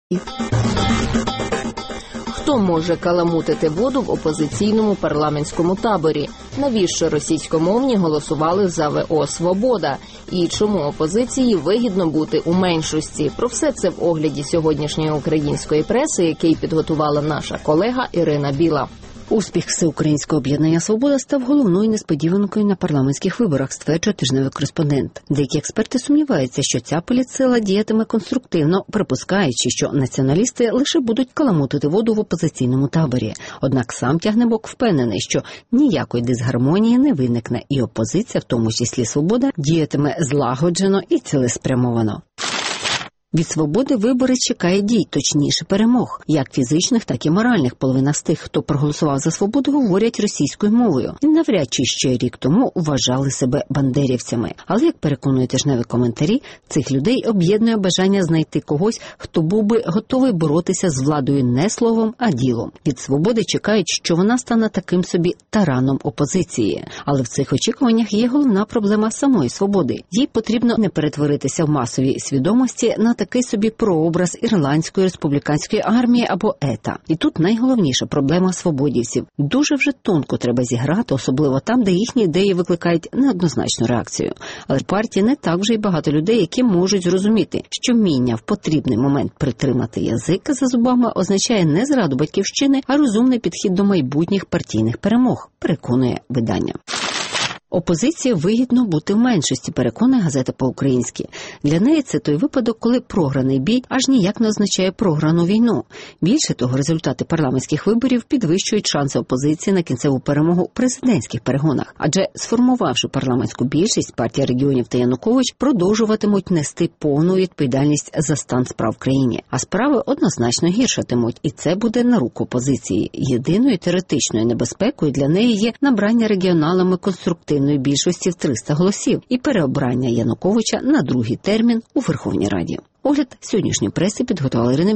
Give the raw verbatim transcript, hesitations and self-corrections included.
Хто може каламутити воду в опозиційному парламентському таборі? Навіщо російськомовні голосували за ВО «Свобода»? І чому опозиції вигідно бути у меншості? Про все це в огляді сьогоднішньої української преси, який підготувала наша колега Ірина Біла. Успіх Всеукраїнського об'єднання «Свобода» став головною несподіванкою на парламентських виборах, стверджує тижневий кореспондент. Деякі експерти сумніваються, що ця політсила діятиме конструктивно, припускаючи, що націоналісти лише будуть каламутити воду в опозиційному таборі. Однак сам Тягнебок впевнений, що ніякої дисгармонії не виникне, і опозиція, в тому числі «Свобода», діятиме злагоджено і цілеспрямовано. Від «Свободи» вибори чекає дій, точніше перемог, як фізичних, так і моральних. Половина з тих, хто проголосував за «Свободу», говорять російською мовою. І навряд чи ще рік тому вважали себе бандерівцями. Але, як переконують тижневі коментарі, цих людей об'єднує бажання знайти когось, хто був би готовий боротися з владою не словом, а ділом. Від «Свободи» чекають, що вона стане таким собі тараном опозиції. Але в цих очікуваннях є головна проблема самої «Свободи». Їй потрібно не перетворитися в масовій свідомості на такий собі прообраз ірландської республіканської армії або ета. І тут найголовніша проблема свободівців. Дуже вже тонко треба зіграти, особливо там, де їхні ідеї викликають неоднозначну реакцію. Але в партії не так вже й багато людей, які можуть зрозуміти, що вміння в потрібний момент притримати язик за зубами означає не зраду батьківщини, а розумний підхід до майбутніх партійних перемог, переконує видання. Опозиції вигідно бути в меншості, переконує газета по-українськи. Для неї це той випадок, коли програний бій аж ніяк не означає програну війну. Більше того, результати парламентських виборів підвищують шанси опозиції на кінцеву перемогу у президентських перегонах. Адже, сформувавши парламентську більшість, партія регіонів та Янукович продовжуватимуть нести повну відповідальність за стан справ в країні. А справи однозначно гіршатимуть, і це буде на руку опозиції. Єдиною теоретичною небезпекою для неї є набрання регіоналами конструктивної більшості в триста голосів і переобрання Януковича на другий термін у Верховній Раді. Огляд сьогоднішньої преси підготувала Ірина